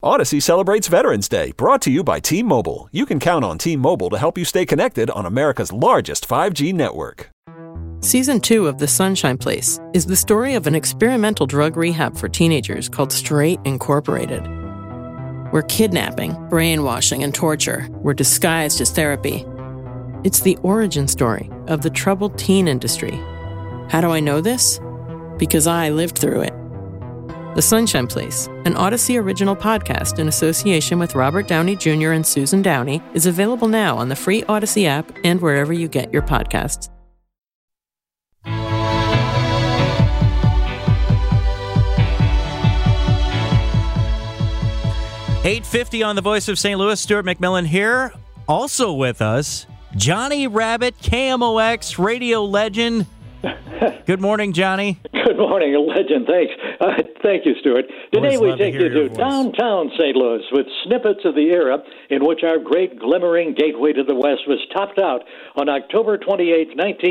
Odyssey celebrates Veterans Day, brought to you by T-Mobile. You can count on T-Mobile to help you stay connected on America's largest 5G network. Season 2 of The Sunshine Place is the story of an experimental drug rehab for teenagers called Straight Incorporated, where kidnapping, brainwashing, and torture were disguised as therapy. It's the origin story of the troubled teen industry. How do I know this? Because I lived through it. The Sunshine Place, an Odyssey original podcast in association with Robert Downey Jr. and Susan Downey, is available now on the free Odyssey app and wherever you get your podcasts. 8:50 on the Voice of St. Louis. Stuart McMillan here. Also with us, Johnny Rabbit, KMOX radio legend. Good morning, Johnny. Good morning, a legend. Thanks. Thank you, Stuart. Today we take you to downtown St. Louis with snippets of the era in which our great glimmering gateway to the West was topped out on October 28,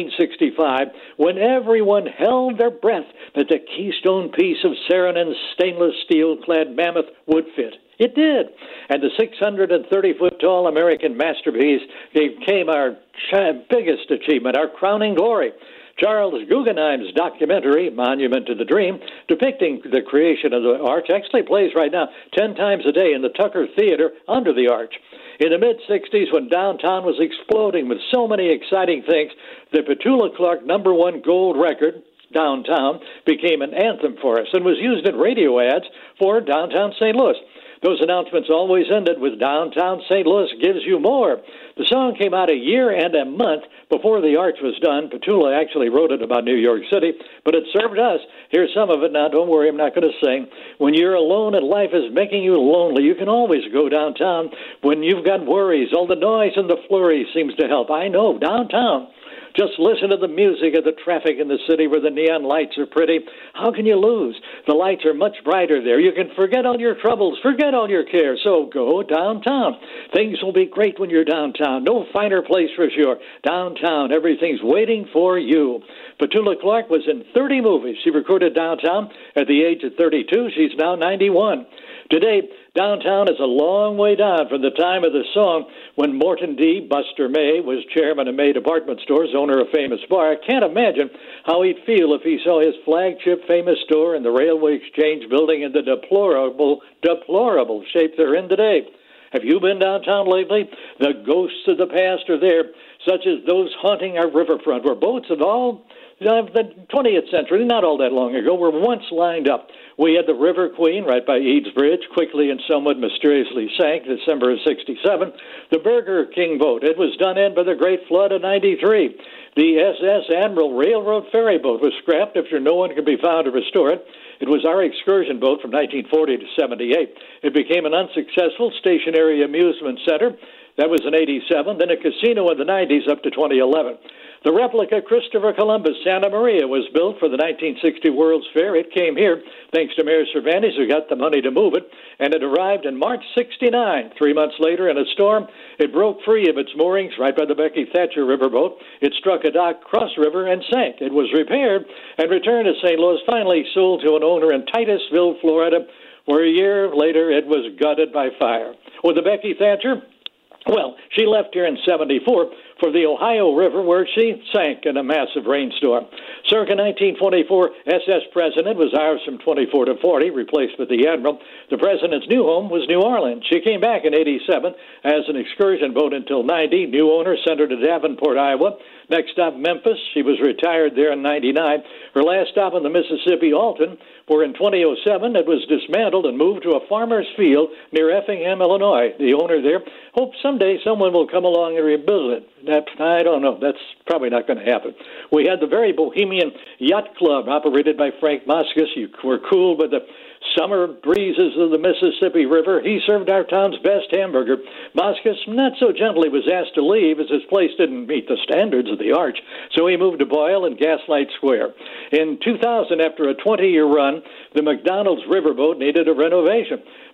1965, when everyone held their breath that the keystone piece of Saarinen's stainless steel-clad mammoth would fit. It did. And the 630-foot-tall American masterpiece became our biggest achievement, our crowning glory. Charles Guggenheim's documentary, Monument to the Dream, depicting the creation of the arch, actually plays right now 10 times a day in the Tucker Theater under the arch. In the mid-'60s, when downtown was exploding with so many exciting things, the Petula Clark #1 gold record, Downtown, became an anthem for us and was used in radio ads for downtown St. Louis. Those announcements always ended with Downtown St. Louis gives you more. The song came out a year and a month before the arch was done. Petula actually wrote it about New York City, but it served us. Here's some of it now. Don't worry, I'm not going to sing. When you're alone and life is making you lonely, you can always go downtown. When you've got worries, all the noise and the flurry seems to help. I know, downtown. Just listen to the music of the traffic in the city where the neon lights are pretty. How can you lose? The lights are much brighter there. You can forget all your troubles, forget all your cares. So go downtown. Things will be great when you're downtown. No finer place for sure. Downtown, everything's waiting for you. Petula Clark was in 30 movies. She recorded downtown at the age of 32. She's now 91. Today, downtown is a long way down from the time of the song when Morton D. Buster May was chairman of May Department Stores, owner of Famous Bar. I can't imagine how he'd feel if he saw his flagship Famous store in the Railway Exchange building in the deplorable shape they're in today. Have you been downtown lately? The ghosts of the past are there, such as those haunting our riverfront, where boats of all the 20th century, not all that long ago, were once lined up. We had the River Queen right by Eads Bridge, quickly and somewhat mysteriously sank December of 67. The Burger King boat, it was done in by the Great Flood of 93. The SS Admiral Railroad ferry boat was scrapped after no one could be found to restore it. It was our excursion boat from 1940 to 78. It became an unsuccessful stationary amusement center. That was in 87, then a casino in the 90s up to 2011. The replica Christopher Columbus Santa Maria was built for the 1960 World's Fair. It came here thanks to Mayor Cervantes, who got the money to move it, and it arrived in March 69. 3 months later, in a storm, it broke free of its moorings right by the Becky Thatcher riverboat. It struck a dock cross river and sank. It was repaired and returned to St. Louis, finally sold to an owner in Titusville, Florida, where a year later it was gutted by fire. With the Becky Thatcher, well, she left here in 74 for the Ohio River, where she sank in a massive rainstorm. Circa 1924, SS President was ours from 24 to 40, replaced with the Admiral. The President's new home was New Orleans. She came back in 87 as an excursion boat until 90. New owner sent her to Davenport, Iowa. Next stop, Memphis. She was retired there in 99. Her last stop on the Mississippi, Alton, where in 2007 it was dismantled and moved to a farmer's field near Effingham, Illinois. The owner there hopes someday someone will come along and rebuild it. I don't know. That's probably not going to happen. We had the very bohemian yacht club operated by Frank Moskos. You were cooled by the summer breezes of the Mississippi River. He served our town's best hamburger. Moskos, not so gently, was asked to leave as his place didn't meet the standards of the arch, so he moved to Boyle and Gaslight Square. In 2000, after a 20-year run, the McDonald's riverboat needed a renovation.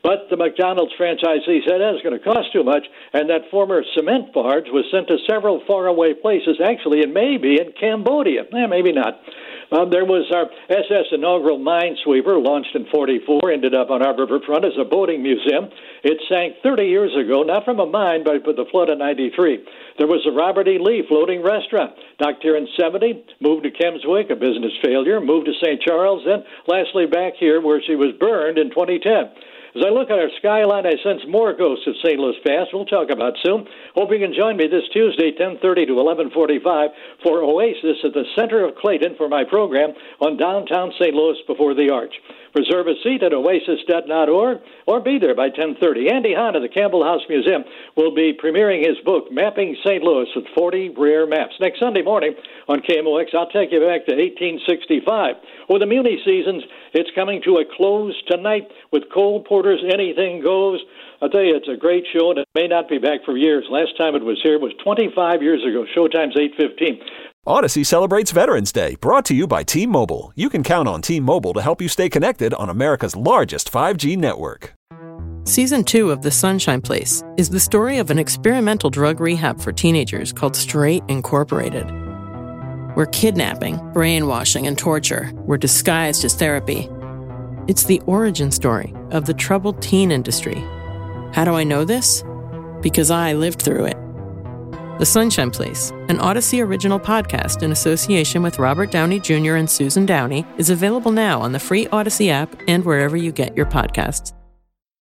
But the McDonald's franchisee said that's going to cost too much, and that former cement barge was sent to several faraway places. Actually, it may be in Cambodia. Maybe not. There was our SS inaugural minesweeper, launched in 44, ended up on our riverfront as a boating museum. It sank 30 years ago, not from a mine, but with the flood of 93. There was the Robert E. Lee floating restaurant, docked here in 70, moved to Kemswick, a business failure, moved to St. Charles, then lastly back here where she was burned in 2010. As I look at our skyline, I sense more ghosts of St. Louis past. We'll talk about soon. Hope you can join me this Tuesday, 10:30 to 11:45, for Oasis at the center of Clayton for my program on downtown St. Louis before the Arch. Reserve a seat at oasis.org or be there by 10:30. Andy Hahn of the Campbell House Museum will be premiering his book, Mapping St. Louis, with 40 rare maps. Next Sunday morning on KMOX, I'll take you back to 1865. With the Muni seasons, it's coming to a close tonight with Cole Porter's Anything Goes. I'll tell you, it's a great show, and it may not be back for years. Last time it was here was 25 years ago. Showtime's 8:15. Odyssey celebrates Veterans Day, brought to you by T-Mobile. You can count on T-Mobile to help you stay connected on America's largest 5G network. Season 2 of The Sunshine Place is the story of an experimental drug rehab for teenagers called Straight Incorporated, where kidnapping, brainwashing, and torture were disguised as therapy. It's the origin story of the troubled teen industry. How do I know this? Because I lived through it. The Sunshine Place, an Odyssey original podcast in association with Robert Downey Jr. and Susan Downey, is available now on the free Odyssey app and wherever you get your podcasts.